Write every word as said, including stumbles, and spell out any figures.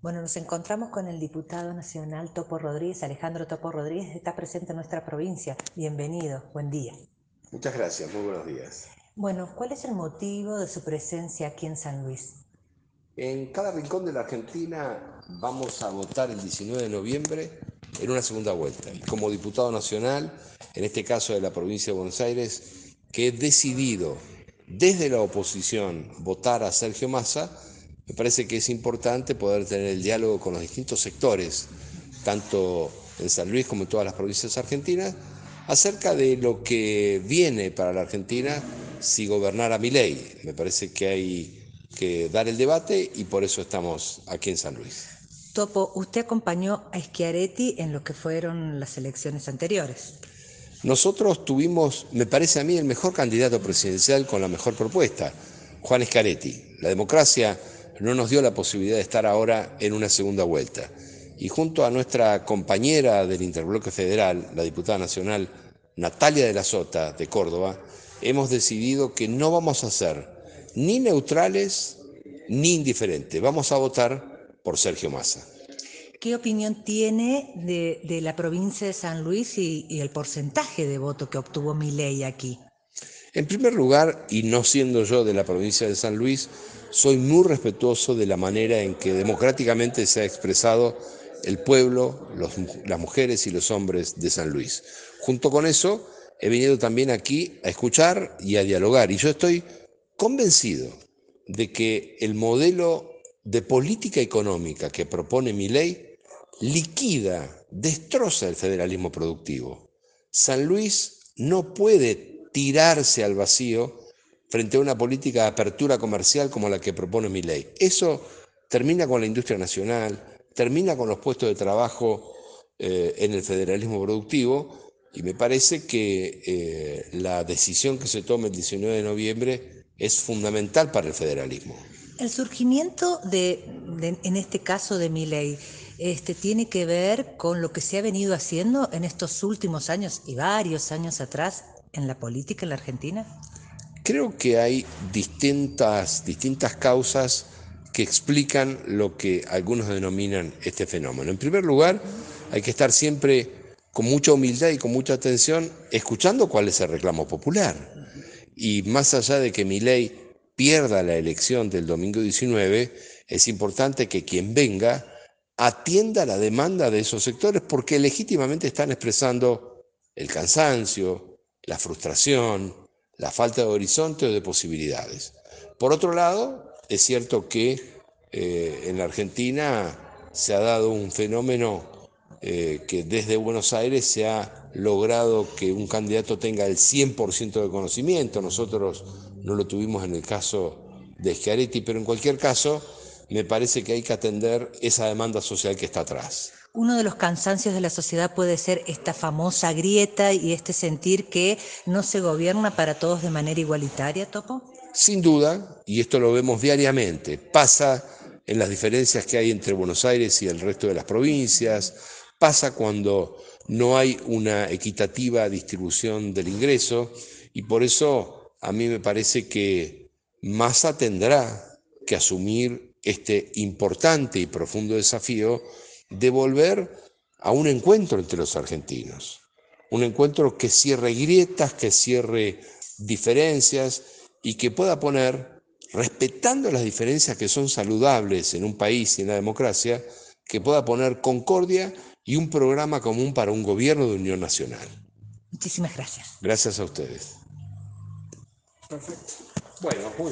Bueno, nos encontramos con el diputado nacional Topo Rodríguez, Alejandro Topo Rodríguez, está presente en nuestra provincia. Bienvenido, buen día. Muchas gracias, muy buenos días. Bueno, ¿cuál es el motivo de su presencia aquí en San Luis? En cada rincón de la Argentina vamos a votar el diecinueve de noviembre en una segunda vuelta. Y como diputado nacional, en este caso de la provincia de Buenos Aires, que he decidido desde la oposición votar a Sergio Massa, me parece que es importante poder tener el diálogo con los distintos sectores, tanto en San Luis como en todas las provincias argentinas, acerca de lo que viene para la Argentina si gobernara Milei. Me parece que hay que dar el debate y por eso estamos aquí en San Luis. Topo, usted acompañó a Schiaretti en lo que fueron las elecciones anteriores. Nosotros tuvimos, me parece a mí, el mejor candidato presidencial con la mejor propuesta, Juan Schiaretti. La democracia no nos dio la posibilidad de estar ahora en una segunda vuelta. Y junto a nuestra compañera del Interbloque Federal, la diputada nacional Natalia de la Sota, de Córdoba, hemos decidido que no vamos a ser ni neutrales ni indiferentes. Vamos a votar por Sergio Massa. ¿Qué opinión tiene de, de la provincia de San Luis y, y el porcentaje de voto que obtuvo Milei aquí? En primer lugar, y no siendo yo de la provincia de San Luis, soy muy respetuoso de la manera en que democráticamente se ha expresado el pueblo, los, las mujeres y los hombres de San Luis. Junto con eso, he venido también aquí a escuchar y a dialogar. Y yo estoy convencido de que el modelo de política económica que propone Milei liquida, destroza el federalismo productivo. San Luis no puede tirarse al vacío frente a una política de apertura comercial como la que propone Milei. Eso termina con la industria nacional, termina con los puestos de trabajo eh, en el federalismo productivo y me parece que eh, la decisión que se tome el diecinueve de noviembre es fundamental para el federalismo. El surgimiento de, de en este caso de Milei, este, tiene que ver con lo que se ha venido haciendo en estos últimos años y varios años atrás en la política en la Argentina. Creo que hay distintas, distintas causas que explican lo que algunos denominan este fenómeno. En primer lugar, hay que estar siempre con mucha humildad y con mucha atención escuchando cuál es el reclamo popular. Y más allá de que Milei pierda la elección del domingo diecinueve, es importante que quien venga atienda la demanda de esos sectores porque legítimamente están expresando el cansancio, la frustración, la falta de horizonte o de posibilidades. Por otro lado, es cierto que eh, en la Argentina se ha dado un fenómeno eh, que desde Buenos Aires se ha logrado que un candidato tenga el cien por ciento de conocimiento. Nosotros no lo tuvimos en el caso de Schiaretti, pero en cualquier caso me parece que hay que atender esa demanda social que está atrás. Uno de los cansancios de la sociedad puede ser esta famosa grieta y este sentir que no se gobierna para todos de manera igualitaria, Topo. Sin duda, y esto lo vemos diariamente, pasa en las diferencias que hay entre Buenos Aires y el resto de las provincias, pasa cuando no hay una equitativa distribución del ingreso y por eso a mí me parece que Massa tendrá que asumir este importante y profundo desafío de volver a un encuentro entre los argentinos, un encuentro que cierre grietas, que cierre diferencias y que pueda poner, respetando las diferencias que son saludables en un país y en la democracia, que pueda poner concordia y un programa común para un gobierno de unión nacional. Muchísimas gracias. Gracias a ustedes. Perfecto. Bueno, muy